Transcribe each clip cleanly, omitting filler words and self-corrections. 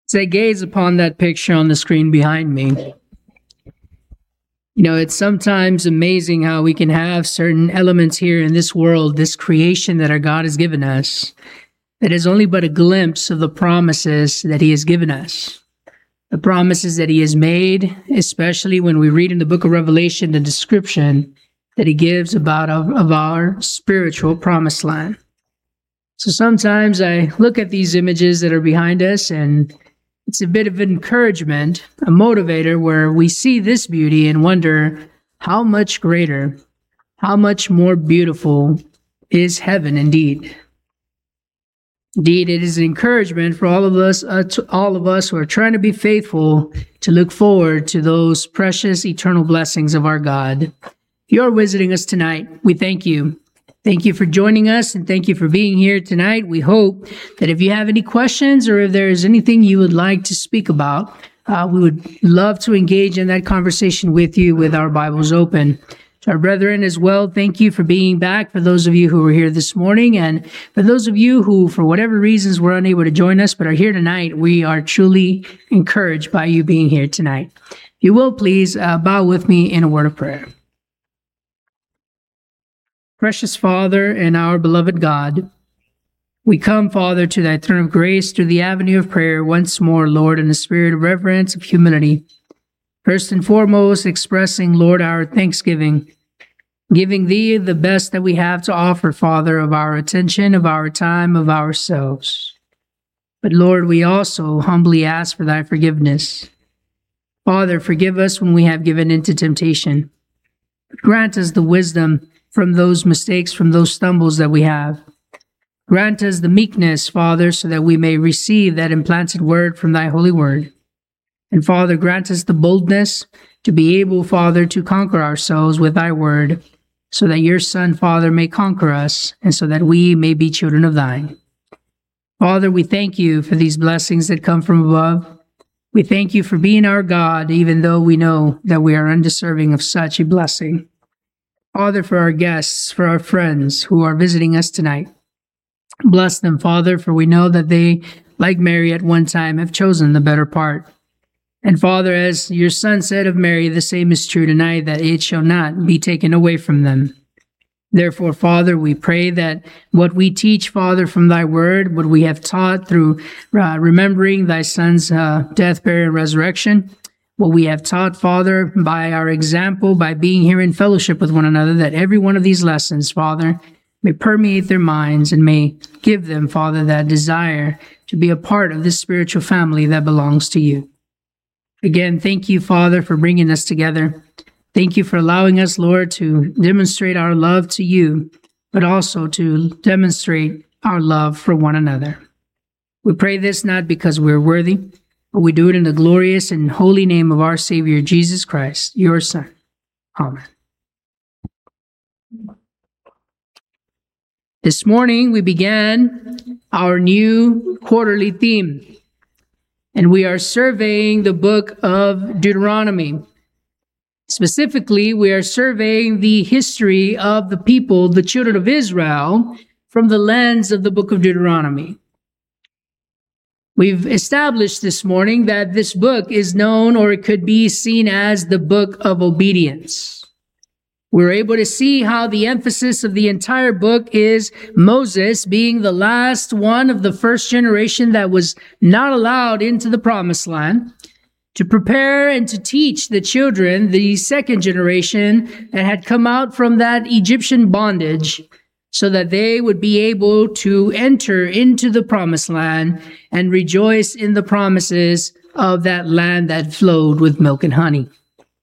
As I gaze upon that picture on the screen behind me, it's sometimes amazing how we can have certain elements here in this world, this creation that our God has given us, that is only but a glimpse of the promises that He has given us. The promises that He has made, especially when we read in the book of Revelation the description that He gives about of our spiritual promised land. So sometimes I look at these images that are behind us, and it's a bit of encouragement, a motivator, where we see this beauty and wonder how much greater, how much more beautiful is heaven indeed. Indeed, it is an encouragement for all of us who are trying to be faithful to look forward to those precious eternal blessings of our God. If you are visiting us tonight, we thank you. Thank you for joining us, and thank you for being here tonight. We hope that if you have any questions or if there is anything you would like to speak about, we would love to engage in that conversation with you with our Bibles open. To our brethren as well, thank you for being back, for those of you who were here this morning, and for those of you who, for whatever reasons, were unable to join us but are here tonight. We are truly encouraged by you being here tonight. If you will, please bow with me in a word of prayer. Precious Father and our beloved God, we come, Father, to thy throne of grace through the avenue of prayer once more, Lord, in the spirit of reverence, of humility. First and foremost, expressing, Lord, our thanksgiving, giving thee the best that we have to offer, Father, of our attention, of our time, of ourselves. But Lord, we also humbly ask for thy forgiveness. Father, forgive us when we have given into temptation. Grant us the wisdom from those mistakes, from those stumbles that we have. Grant us the meekness, Father, so that we may receive that implanted word from thy holy word. And Father, grant us the boldness to be able, Father, to conquer ourselves with thy word, so that your Son, Father, may conquer us, and so that we may be children of thine. Father, we thank you for these blessings that come from above. We thank you for being our God, even though we know that we are undeserving of such a blessing. Father, for our guests, for our friends who are visiting us tonight, bless them, Father, for we know that they, like Mary at one time, have chosen the better part. And Father, as your Son said of Mary, the same is true tonight, that it shall not be taken away from them. Therefore, Father, we pray that what we teach, Father, from thy word, what we have taught through remembering thy Son's death, burial, and resurrection, what we have taught, Father, by our example, by being here in fellowship with one another, that every one of these lessons, Father, may permeate their minds and may give them, Father, that desire to be a part of this spiritual family that belongs to you. Again, thank you, Father, for bringing us together. Thank you for allowing us, Lord, to demonstrate our love to you, but also to demonstrate our love for one another. We pray this not because we're worthy, but we do it in the glorious and holy name of our Savior, Jesus Christ, your Son. Amen. This morning, we began our new quarterly theme, and we are surveying the book of Deuteronomy. Specifically, we are surveying the history of the people, the children of Israel, from the lens of the book of Deuteronomy. We've established this morning that this book is known, or it could be seen as, the book of obedience. We're able to see how the emphasis of the entire book is Moses being the last one of the first generation that was not allowed into the promised land, to prepare and to teach the children, the second generation that had come out from that Egyptian bondage, so that they would be able to enter into the promised land and rejoice in the promises of that land that flowed with milk and honey.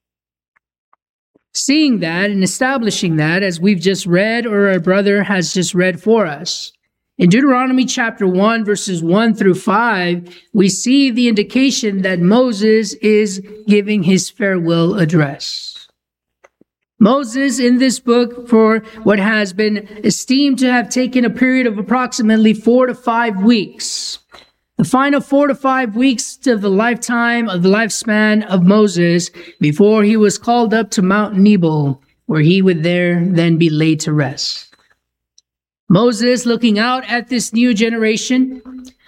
Seeing that and establishing that, as we've just read, or our brother has just read for us, in Deuteronomy chapter 1, verses 1 through 5, we see the indication that Moses is giving his farewell address. Moses, in this book, for what has been esteemed to have taken a period of approximately 4 to 5 weeks, the final 4 to 5 weeks of the lifetime of the lifespan of Moses before he was called up to Mount Nebo, where he would there then be laid to rest. Moses, looking out at this new generation,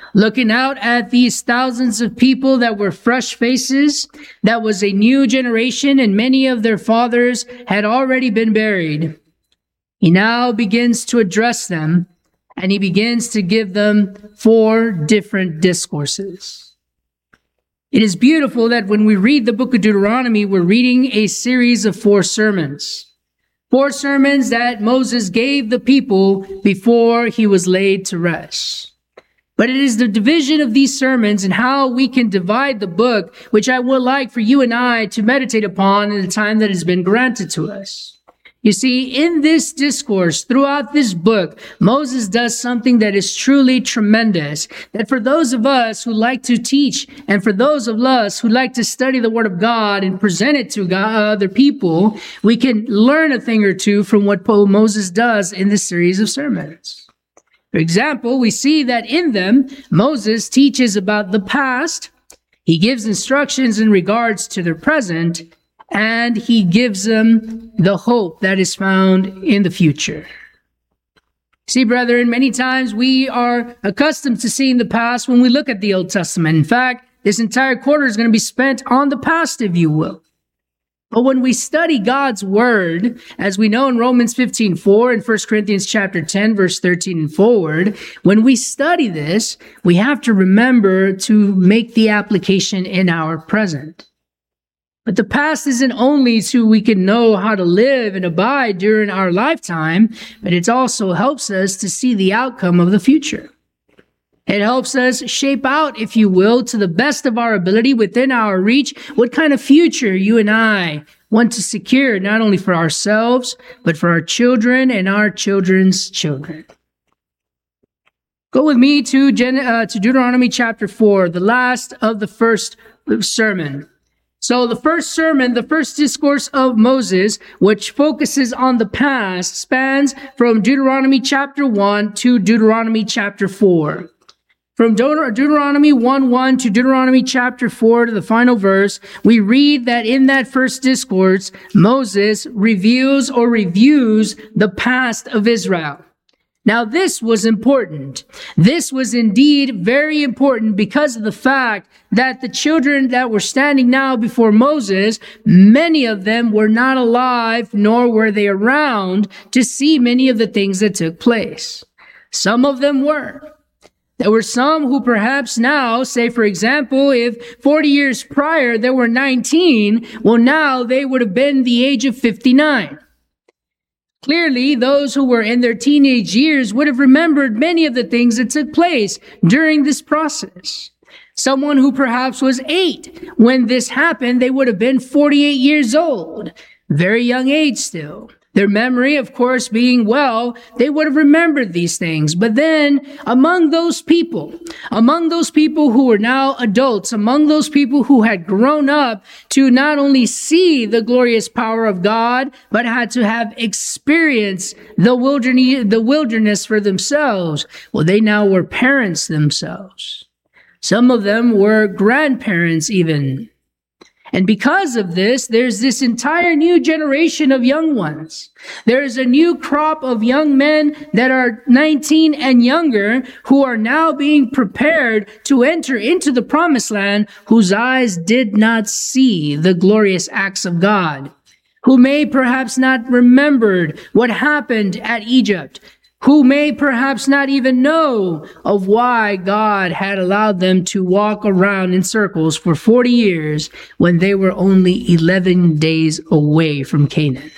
Looking out at these thousands of people that were fresh faces, that was a new generation, and many of their fathers had already been buried. He now begins to address them, and he begins to give them 4 different discourses. It is beautiful that when we read the book of Deuteronomy, we're reading a series of 4 sermons. 4 sermons that Moses gave the people before he was laid to rest. But it is the division of these sermons and how we can divide the book, which I would like for you and I to meditate upon in the time that has been granted to us. You see, in this discourse, throughout this book, Moses does something that is truly tremendous, that for those of us who like to teach, and for those of us who like to study the Word of God and present it to other people, we can learn a thing or two from what Moses does in this series of sermons. For example, we see that in them, Moses teaches about the past, he gives instructions in regards to their present, and he gives them the hope that is found in the future. See, brethren, many times we are accustomed to seeing the past when we look at the Old Testament. In fact, this entire quarter is going to be spent on the past, if you will. But when we study God's word, as we know in Romans 15:4 and 1 Corinthians chapter 10, verse 13 and forward, when we study this, we have to remember to make the application in our present. But the past isn't only so we can know how to live and abide during our lifetime, but it also helps us to see the outcome of the future. It helps us shape out, if you will, to the best of our ability within our reach, what kind of future you and I want to secure, not only for ourselves, but for our children and our children's children. Go with me to Deuteronomy chapter 4, the last of the first sermon. So the first sermon, the first discourse of Moses, which focuses on the past, spans from Deuteronomy chapter 1 to Deuteronomy chapter 4. From Deuteronomy 1:1 to Deuteronomy chapter 4 to the final verse, we read that in that first discourse, Moses reveals or reviews the past of Israel. Now, this was important. This was indeed very important because of the fact that the children that were standing now before Moses, many of them were not alive, nor were they around to see many of the things that took place. Some of them were. There were some who perhaps now, say for example, if 40 years prior they were 19, well now they would have been the age of 59. Clearly, those who were in their teenage years would have remembered many of the things that took place during this process. Someone who perhaps was 8 when this happened, they would have been 48 years old. Very young age still. Their memory, of course, being well, they would have remembered these things. But then among those people who were now adults, among those people who had grown up to not only see the glorious power of God, but had to have experienced the wilderness for themselves, well, they now were parents themselves. Some of them were grandparents even. And because of this, there's this entire new generation of young ones. There's a new crop of young men that are 19 and younger who are now being prepared to enter into the promised land, whose eyes did not see the glorious acts of God, who may perhaps not remembered what happened at Egypt, who may perhaps not even know of why God had allowed them to walk around in circles for 40 years when they were only 11 days away from Canaan.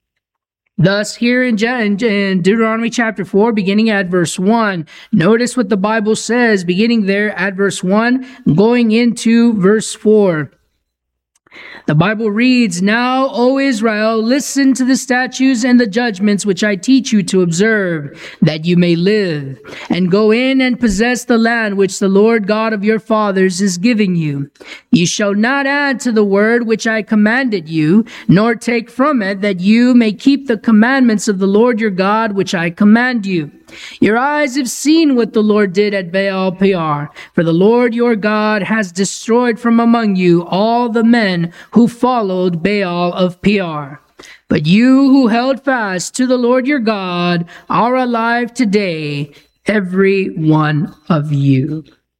Thus, here in Deuteronomy chapter 4, beginning at verse 1, notice what the Bible says, beginning there at verse 1, going into verse 4. The Bible reads, "Now, O Israel, listen to the statutes and the judgments which I teach you to observe, that you may live, and go in and possess the land which the Lord God of your fathers is giving you. You shall not add to the word which I commanded you, nor take from it, that you may keep the commandments of the Lord your God which I command you. Your eyes have seen what the Lord did at Baal Peor, for the Lord your God has destroyed from among you all the men who followed Baal of Peor. But you who held fast to the Lord your God are alive today, every one of you."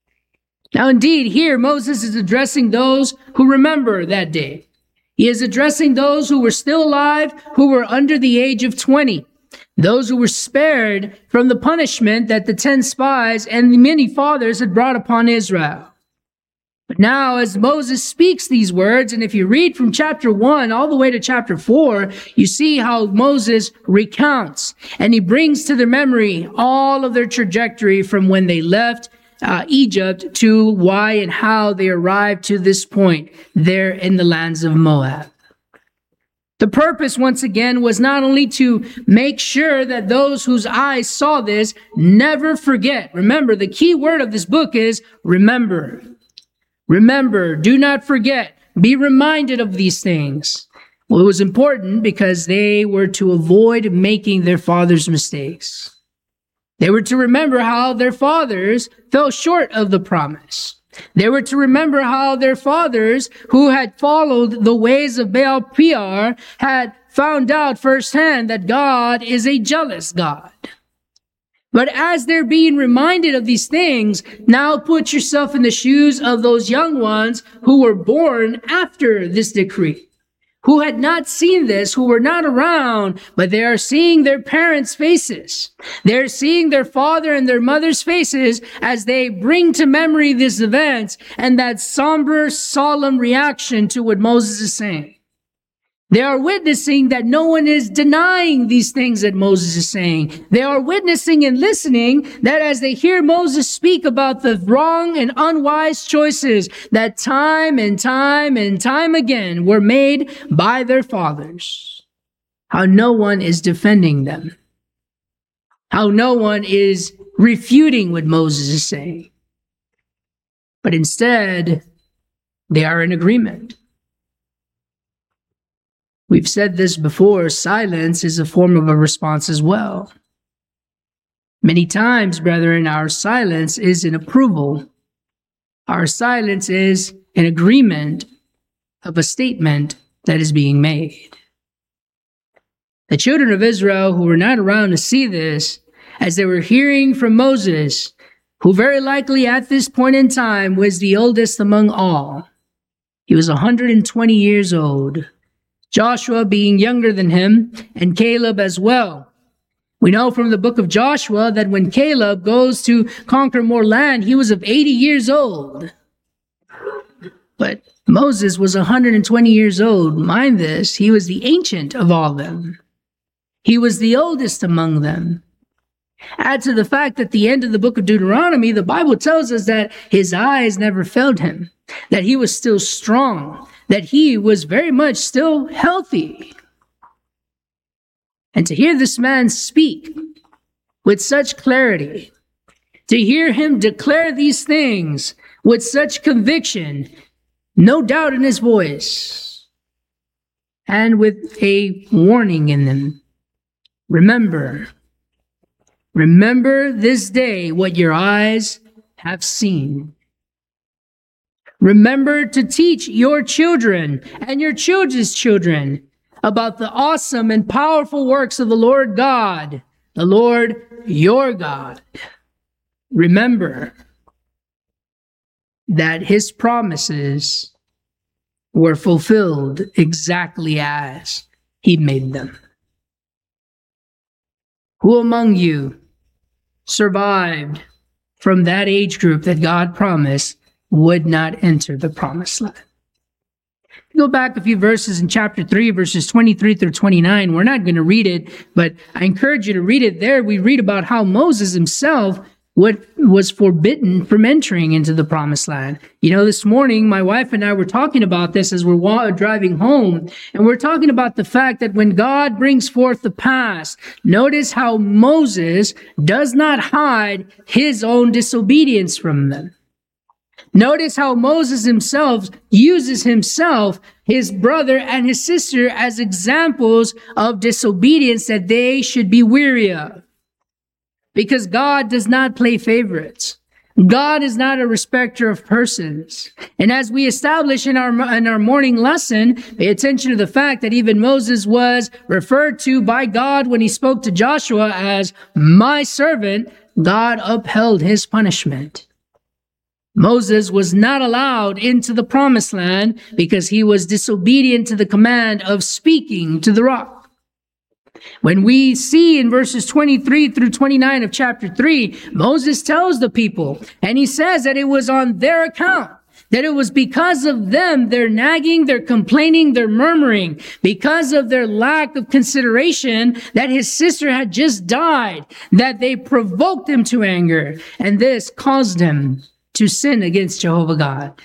Now, indeed, here Moses is addressing those who remember that day. He is addressing those who were still alive, who were under the age of 20. Those who were spared from the punishment that the 10 spies and the many fathers had brought upon Israel. But now, as Moses speaks these words, and if you read from chapter 1 all the way to chapter 4, you see how Moses recounts and he brings to their memory all of their trajectory from when they left Egypt to why and how they arrived to this point there in the lands of Moab. The purpose, once again, was not only to make sure that those whose eyes saw this never forget. Remember, the key word of this book is remember. Remember, do not forget. Be reminded of these things. Well, it was important because they were to avoid making their father's mistakes. They were to remember how their fathers fell short of the promise. They were to remember how their fathers, who had followed the ways of Baal Peor, had found out firsthand that God is a jealous God. But as they're being reminded of these things, now put yourself in the shoes of those young ones who were born after this decree, who had not seen this, who were not around, but they are seeing their parents' faces. They're seeing their father and their mother's faces as they bring to memory these events and that somber, solemn reaction to what Moses is saying. They are witnessing that no one is denying these things that Moses is saying. They are witnessing and listening that as they hear Moses speak about the wrong and unwise choices that time and time and time again were made by their fathers, how no one is defending them, how no one is refuting what Moses is saying, but instead they are in agreement. We've said this before, silence is a form of a response as well. Many times, brethren, our silence is an approval. Our silence is an agreement of a statement that is being made. The children of Israel who were not around to see this, as they were hearing from Moses, who very likely at this point in time was the oldest among all. He was 120 years old. Joshua being younger than him, and Caleb as well. We know from the book of Joshua that when Caleb goes to conquer more land, he was of 80 years old. But Moses was 120 years old. Mind this, he was the ancient of all them. He was the oldest among them. Add to the fact that at the end of the book of Deuteronomy, the Bible tells us that his eyes never failed him, that he was still strong, that he was very much still healthy. And to hear this man speak with such clarity, to hear him declare these things with such conviction, no doubt in his voice, and with a warning in them. Remember this day what your eyes have seen. Remember to teach your children and your children's children about the awesome and powerful works of the Lord God, the Lord your God. Remember that his promises were fulfilled exactly as he made them. Who among you survived from that age group that God promised would not enter the promised land? Go back a few verses in chapter 3, verses 23 through 29. We're not going to read it, but I encourage you to read it there. We read about how Moses himself was forbidden from entering into the promised land. You know, this morning, my wife and I were talking about this as we're driving home, and we're talking about the fact that when God brings forth the past, notice how Moses does not hide his own disobedience from them. Notice how Moses himself uses his brother, and his sister as examples of disobedience that they should be weary of. Because God does not play favorites. God is not a respecter of persons. And as we establish in our morning lesson, pay attention to the fact that even Moses was referred to by God when he spoke to Joshua as my servant. God upheld his punishment. Moses was not allowed into the promised land because he was disobedient to the command of speaking to the rock. When we see in verses 23 through 29 of chapter 3, Moses tells the people, and he says that it was on their account, that it was because of them, their nagging, their complaining, their murmuring, because of their lack of consideration that his sister had just died, that they provoked him to anger, and this caused him to sin against Jehovah God.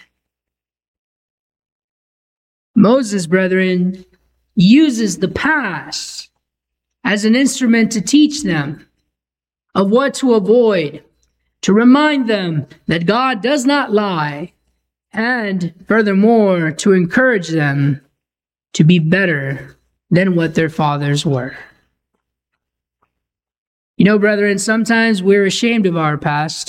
Moses, brethren, uses the past as an instrument to teach them of what to avoid, to remind them that God does not lie, and furthermore, to encourage them to be better than what their fathers were. You know, brethren, sometimes we're ashamed of our past,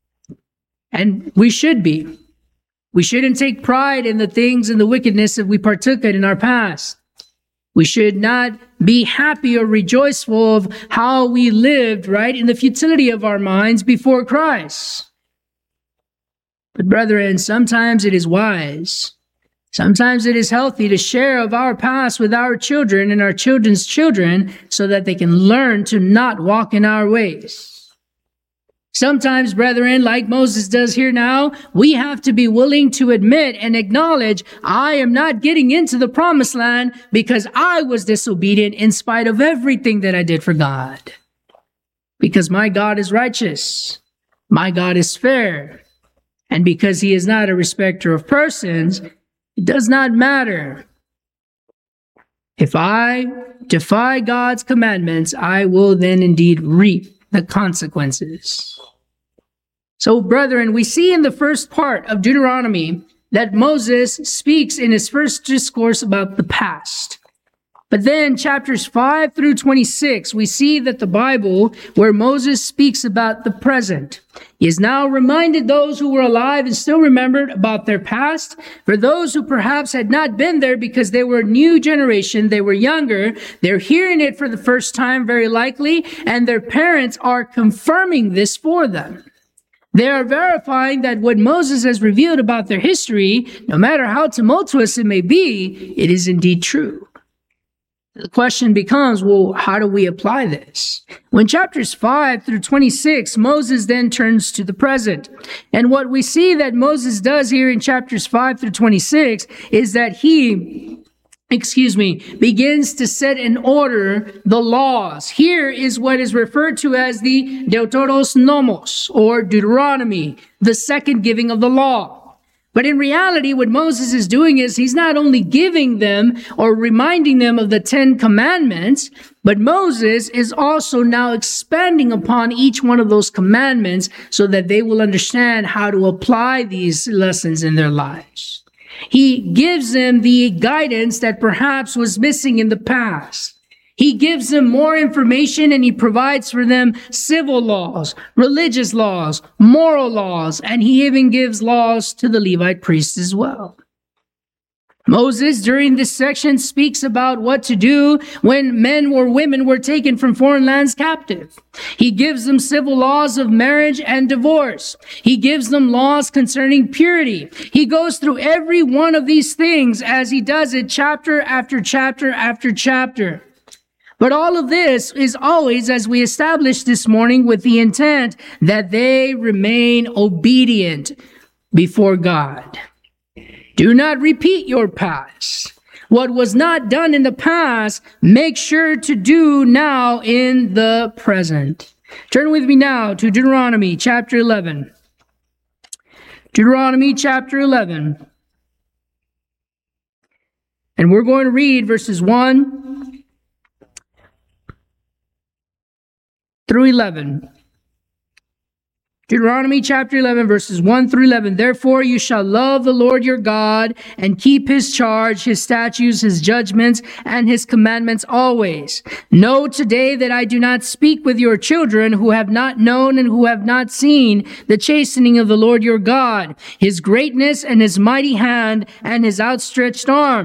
and we should be. We shouldn't take pride in the things and the wickedness that we partook in our past. We should not be happy or rejoiceful of how we lived, right, in the futility of our minds before Christ. But brethren, sometimes it is wise. Sometimes it is healthy to share of our past with our children and our children's children so that they can learn to not walk in our ways. Sometimes, brethren, like Moses does here now, we have to be willing to admit and acknowledge, I am not getting into the promised land because I was disobedient in spite of everything that I did for God. Because my God is righteous. My God is fair. And because he is not a respecter of persons, it does not matter. If I defy God's commandments, I will then indeed reap the consequences. So, brethren, we see in the first part of Deuteronomy that Moses speaks in his first discourse about the past. But then chapters 5 through 26, we see that the Bible, where Moses speaks about the present, he has now reminded those who were alive and still remembered about their past. For those who perhaps had not been there because they were a new generation, they were younger, they're hearing it for the first time very likely, and their parents are confirming this for them. They are verifying that what Moses has revealed about their history, no matter how tumultuous it may be, it is indeed true. The question becomes, well, how do we apply this? When chapters 5 through 26, Moses then turns to the present. And what we see that Moses does here in chapters 5 through 26 is that he begins to set in order the laws. Here is what is referred to as the Deuteros Nomos, or Deuteronomy, the second giving of the law. But in reality, what Moses is doing is he's not only giving them or reminding them of the 10 commandments, but Moses is also now expanding upon each one of those commandments so that they will understand how to apply these lessons in their lives. He gives them the guidance that perhaps was missing in the past. He gives them more information and he provides for them civil laws, religious laws, moral laws, and he even gives laws to the Levite priests as well. Moses, during this section, speaks about what to do when men or women were taken from foreign lands captive. He gives them civil laws of marriage and divorce. He gives them laws concerning purity. He goes through every one of these things as he does it chapter after chapter after chapter. But all of this is always, as we established this morning, with the intent that they remain obedient before God. Do not repeat your past. What was not done in the past, make sure to do now in the present. Turn with me now to Deuteronomy chapter 11. Deuteronomy chapter 11. And we're going to read verses 1 through 11. Deuteronomy chapter 11, verses 1 through 11. Therefore you shall love the Lord your God and keep his charge, his statutes, his judgments, and his commandments always. Know today that I do not speak with your children who have not known and who have not seen the chastening of the Lord your God, his greatness and his mighty hand and his outstretched arm.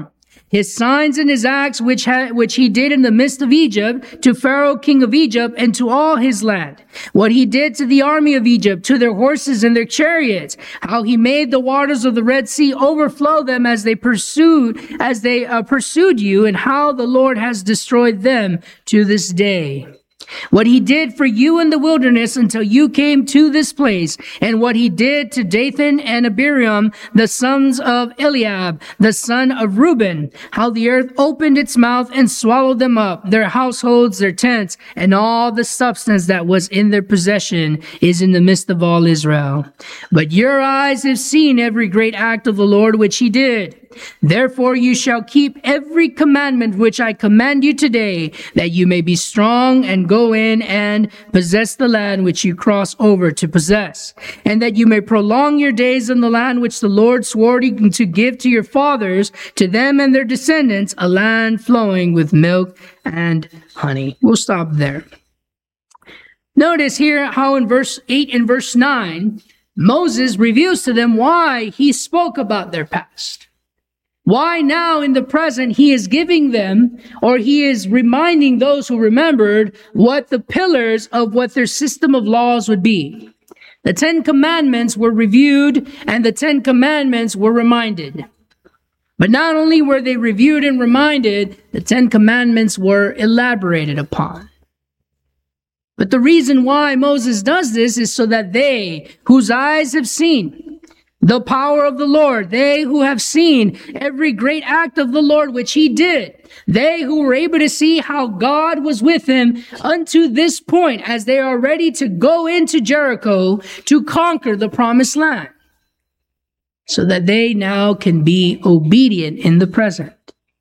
his signs and his acts which he did in the midst of Egypt, to Pharaoh king of Egypt, and to all his land. What he did to the army of Egypt, to their horses and their chariots, how he made the waters of the Red Sea overflow them as they pursued you, and how the Lord has destroyed them to this day. What he did for you in the wilderness until you came to this place, and what he did to Dathan and Abiram, the sons of Eliab, the son of Reuben, how the earth opened its mouth and swallowed them up, their households, their tents, and all the substance that was in their possession is in the midst of all Israel. But your eyes have seen every great act of the Lord which he did. Therefore you shall keep every commandment which I command you today, that you may be strong and go in and possess the land which you cross over to possess, and that you may prolong your days in the land which the Lord swore to give to your fathers, to them and their descendants, a land flowing with milk and honey. We'll stop there. Notice here how in verse 8 and verse 9, Moses reveals to them why he spoke about their past. Why now in the present he is giving them, or he is reminding those who remembered, what the pillars of what their system of laws would be. The 10 Commandments were reviewed and the 10 Commandments were reminded. But not only were they reviewed and reminded, the 10 Commandments were elaborated upon. But the reason why Moses does this is so that they, whose eyes have seen the power of the Lord, they who have seen every great act of the Lord which he did, they who were able to see how God was with him unto this point as they are ready to go into Jericho to conquer the promised land, so that they now can be obedient in the present.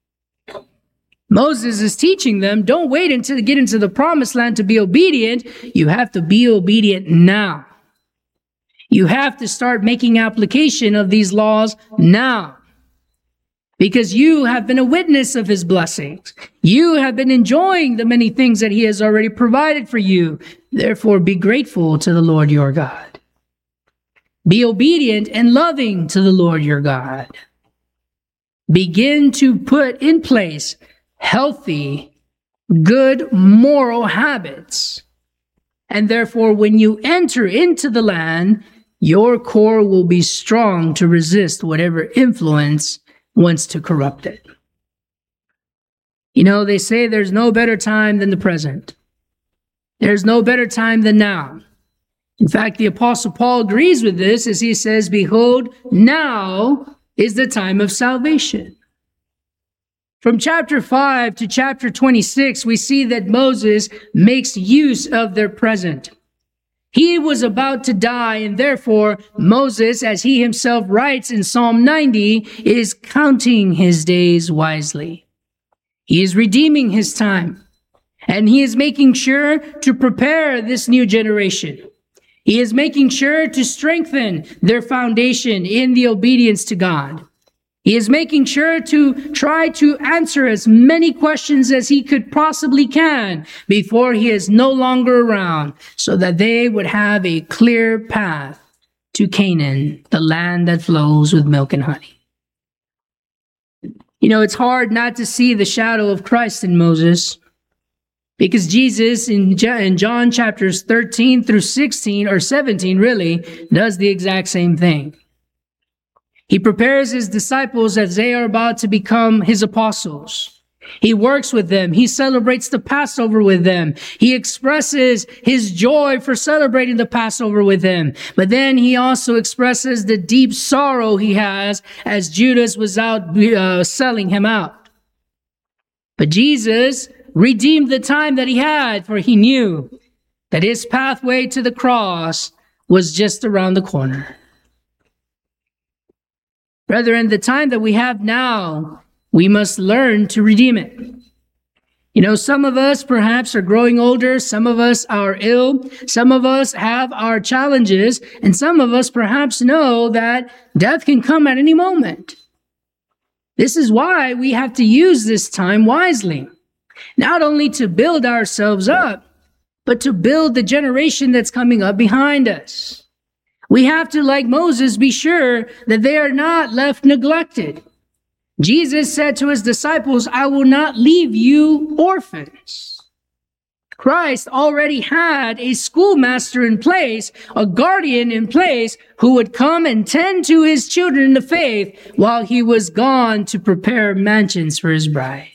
Moses is teaching them, don't wait until you get into the promised land to be obedient. You have to be obedient now. You have to start making application of these laws now, because you have been a witness of his blessings. You have been enjoying the many things that he has already provided for you. Therefore, be grateful to the Lord your God. Be obedient and loving to the Lord your God. Begin to put in place healthy, good moral habits. And therefore, when you enter into the land, your core will be strong to resist whatever influence wants to corrupt it. You know, they say there's no better time than the present. There's no better time than now. In fact, the Apostle Paul agrees with this as he says, behold, now is the time of salvation. From chapter 5 to chapter 26, we see that Moses makes use of their present. He was about to die, and therefore Moses, as he himself writes in Psalm 90, is counting his days wisely. He is redeeming his time, and he is making sure to prepare this new generation. He is making sure to strengthen their foundation in the obedience to God. He is making sure to try to answer as many questions as he could possibly can before he is no longer around, so that they would have a clear path to Canaan, the land that flows with milk and honey. You know, it's hard not to see the shadow of Christ in Moses, because Jesus in John chapters 13 through 16 or 17 really does the exact same thing. He prepares his disciples as they are about to become his apostles. He works with them. He celebrates the Passover with them. He expresses his joy for celebrating the Passover with them. But then he also expresses the deep sorrow he has as Judas was out selling him out. But Jesus redeemed the time that he had, for he knew that his pathway to the cross was just around the corner. Brethren, the time that we have now, we must learn to redeem it. You know, some of us perhaps are growing older, some of us are ill, some of us have our challenges, and some of us perhaps know that death can come at any moment. This is why we have to use this time wisely, not only to build ourselves up, but to build the generation that's coming up behind us. We have to, like Moses, be sure that they are not left neglected. Jesus said to his disciples, I will not leave you orphans. Christ already had a schoolmaster in place, a guardian in place, who would come and tend to his children in the faith while he was gone to prepare mansions for his bride.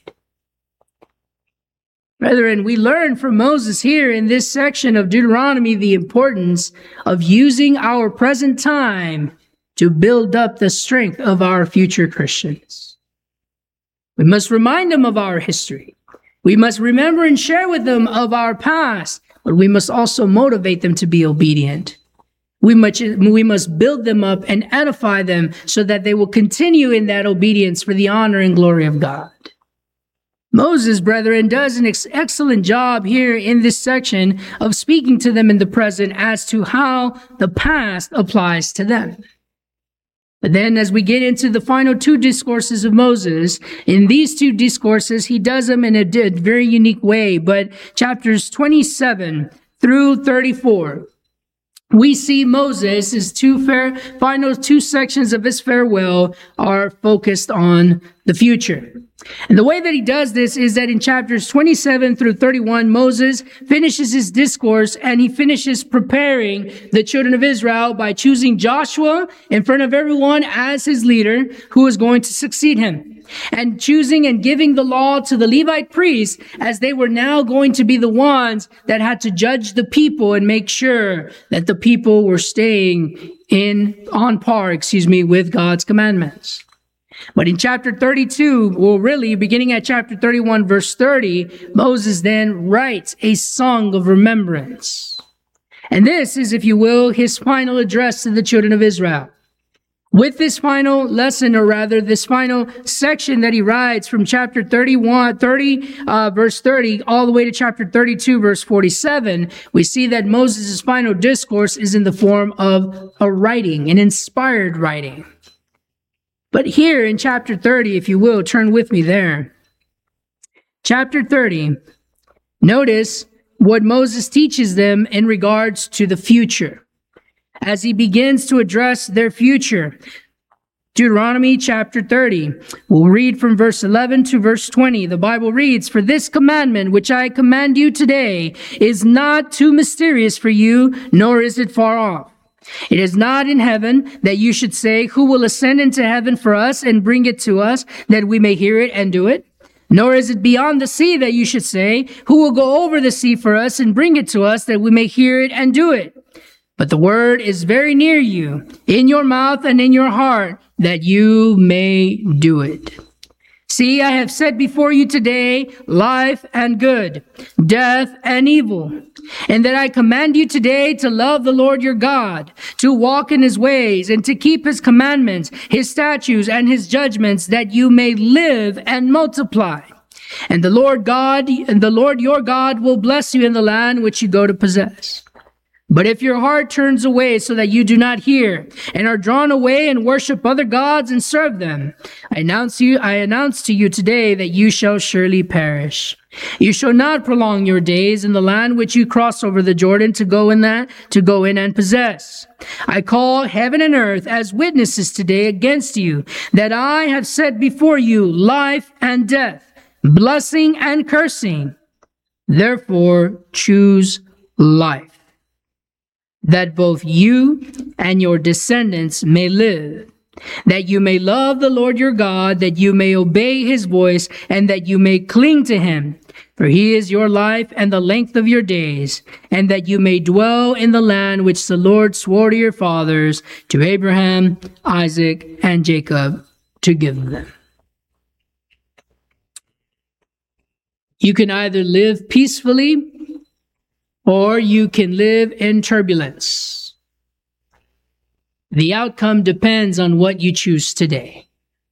Brethren, we learn from Moses here in this section of Deuteronomy the importance of using our present time to build up the strength of our future Christians. We must remind them of our history. We must remember and share with them of our past, but we must also motivate them to be obedient. We must build them up and edify them so that they will continue in that obedience for the honor and glory of God. Moses, brethren, does an excellent job here in this section of speaking to them in the present as to how the past applies to them. But then as we get into the final two discourses of Moses, in these two discourses, he does them in a very unique way. But chapters 27 through 34, we see Moses' final two sections of his farewell are focused on the future. And the way that he does this is that in chapters 27 through 31, Moses finishes his discourse and he finishes preparing the children of Israel by choosing Joshua in front of everyone as his leader who is going to succeed him, and choosing and giving the law to the Levite priests as they were now going to be the ones that had to judge the people and make sure that the people were staying on par with God's commandments. But in chapter 32, beginning at chapter 31, verse 30, Moses then writes a song of remembrance. And this is, if you will, his final address to the children of Israel. With this final lesson, or rather this final section that he writes from chapter 30, verse 30, all the way to chapter 32, verse 47, we see that Moses' final discourse is in the form of a writing, an inspired writing. But here in chapter 30, if you will, turn with me there. Chapter 30, notice what Moses teaches them in regards to the future, as he begins to address their future. Deuteronomy chapter 30, we'll read from verse 11 to verse 20. The Bible reads, "For this commandment which I command you today is not too mysterious for you, nor is it far off. It is not in heaven that you should say, who will ascend into heaven for us and bring it to us that we may hear it and do it? Nor is it beyond the sea that you should say, who will go over the sea for us and bring it to us that we may hear it and do it? But the word is very near you, in your mouth and in your heart, that you may do it. See, I have set before you today life and good, death and evil. And that I command you today to love the Lord your God, to walk in his ways, and to keep his commandments, his statutes, and his judgments, that you may live and multiply. And the Lord your God will bless you in the land which you go to possess. But if your heart turns away so that you do not hear, and are drawn away and worship other gods and serve them, I announce to you today that you shall surely perish. You shall not prolong your days in the land which you cross over the Jordan to go in and possess. I call heaven and earth as witnesses today against you, that I have set before you life and death, blessing and cursing. Therefore choose life, that both you and your descendants may live, that you may love the Lord your God, that you may obey his voice, and that you may cling to him. For he is your life and the length of your days, and that you may dwell in the land which the Lord swore to your fathers, to Abraham, Isaac, and Jacob, to give them." You can either live peacefully, or you can live in turbulence. The outcome depends on what you choose today.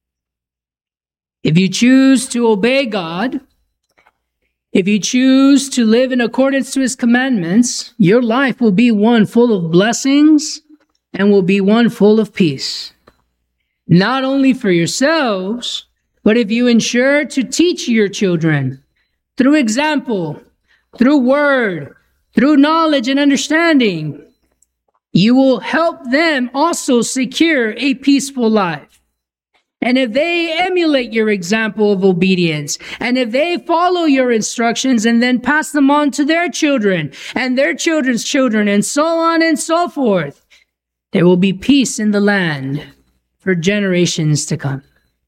If you choose to obey God, if you choose to live in accordance to his commandments, your life will be one full of blessings and will be one full of peace. Not only for yourselves, but if you ensure to teach your children through example, through word, through knowledge and understanding, you will help them also secure a peaceful life. And if they emulate your example of obedience, and if they follow your instructions and then pass them on to their children and their children's children and so on and so forth, there will be peace in the land for generations to come.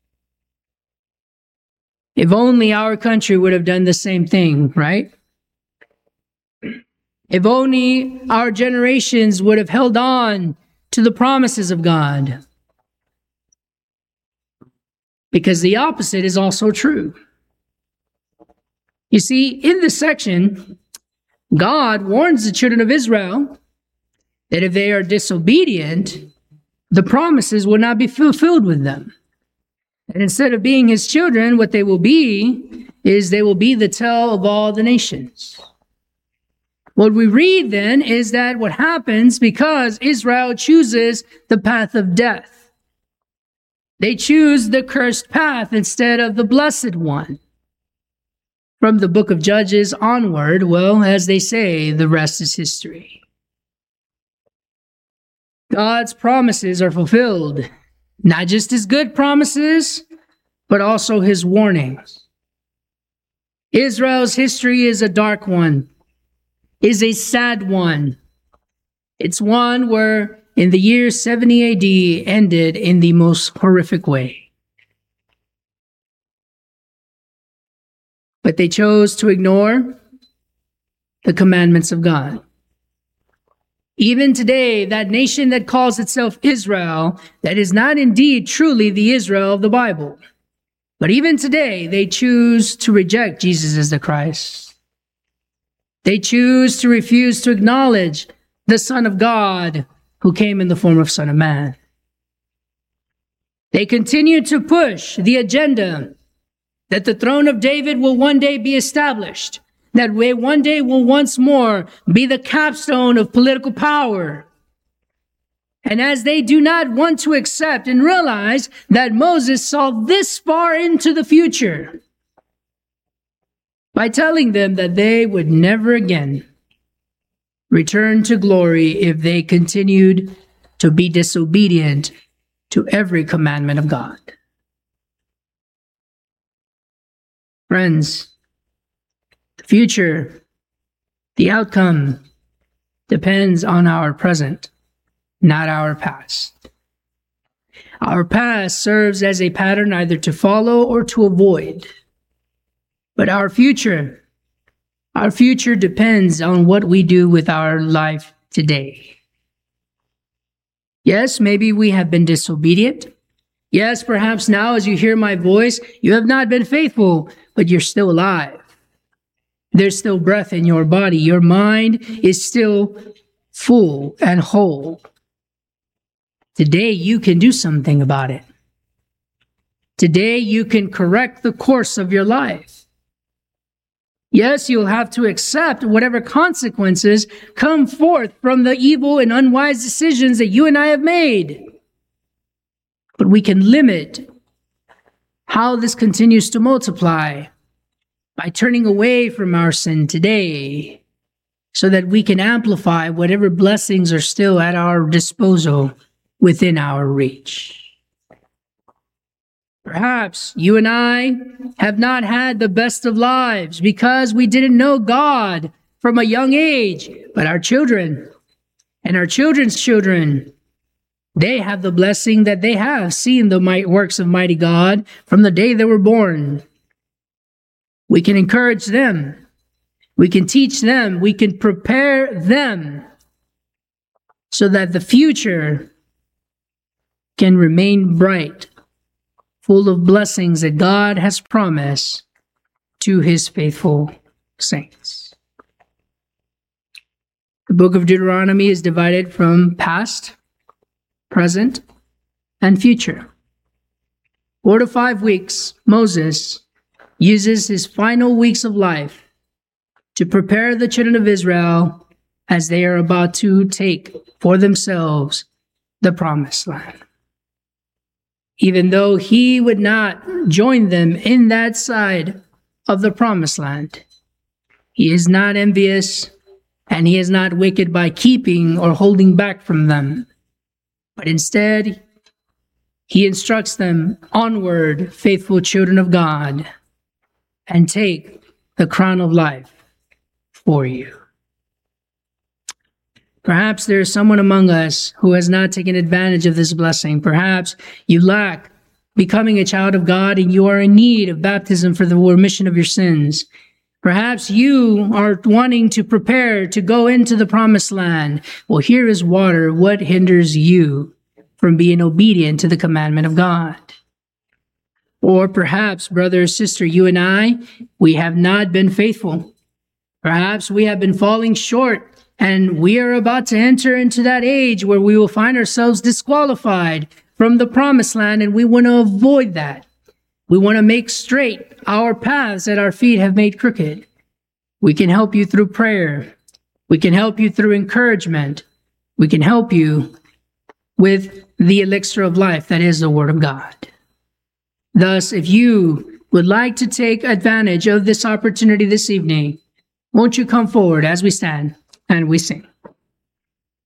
If only our country would have done the same thing, right? If only our generations would have held on to the promises of God. Because the opposite is also true. You see, in this section, God warns the children of Israel that if they are disobedient, the promises will not be fulfilled with them. And instead of being his children, what they will be is they will be the tell of all the nations. What we read then is that what happens because Israel chooses the path of death. They choose the cursed path instead of the blessed one. From the book of Judges onward, well, as they say, the rest is history. God's promises are fulfilled, not just his good promises, but also his warnings. Israel's history is a dark one, is a sad one. It's one where in the year 70 AD ended in the most horrific way. But they chose to ignore the commandments of God. Even today, that nation that calls itself Israel, that is not indeed truly the Israel of the Bible. But even today, they choose to reject Jesus as the Christ. They choose to refuse to acknowledge the Son of God who came in the form of Son of Man. They continue to push the agenda that the throne of David will one day be established, that way one day will once more be the capstone of political power. And as they do not want to accept and realize that Moses saw this far into the future by telling them that they would never again return to glory if they continued to be disobedient to every commandment of God. Friends, the future, the outcome depends on our present, not our past. Our past serves as a pattern either to follow or to avoid. But our future depends on what we do with our life today. Yes, maybe we have been disobedient. Yes, perhaps now as you hear my voice, you have not been faithful, but you're still alive. There's still breath in your body. Your mind is still full and whole. Today, you can do something about it. Today, you can correct the course of your life. Yes, you'll have to accept whatever consequences come forth from the evil and unwise decisions that you and I have made. But we can limit how this continues to multiply by turning away from our sin today so that we can amplify whatever blessings are still at our disposal within our reach. Perhaps you and I have not had the best of lives because we didn't know God from a young age, but our children and our children's children, they have the blessing that they have seen the works of mighty God from the day they were born. We can encourage them. We can teach them. We can prepare them so that the future can remain bright, full of blessings that God has promised to his faithful saints. The book of Deuteronomy is divided from past, present, and future. 4 to 5 weeks, Moses uses his final weeks of life to prepare the children of Israel as they are about to take for themselves the promised land. Even though he would not join them in that side of the promised land, he is not envious and he is not wicked by keeping or holding back from them. But instead, He instructs them, onward, faithful children of God, and take the crown of life for you. Perhaps there is someone among us who has not taken advantage of this blessing. Perhaps you lack becoming a child of God and you are in need of baptism for the remission of your sins. Perhaps you are wanting to prepare to go into the promised land. Well, here is water. What hinders you from being obedient to the commandment of God? Or perhaps, brother or sister, you and I, we have not been faithful. Perhaps we have been falling short, and we are about to enter into that age where we will find ourselves disqualified from the promised land, and we want to avoid that. We want to make straight our paths that our feet have made crooked. We can help you through prayer. We can help you through encouragement. We can help you with the elixir of life that is the Word of God. Thus, if you would like to take advantage of this opportunity this evening, won't you come forward as we stand and we sing?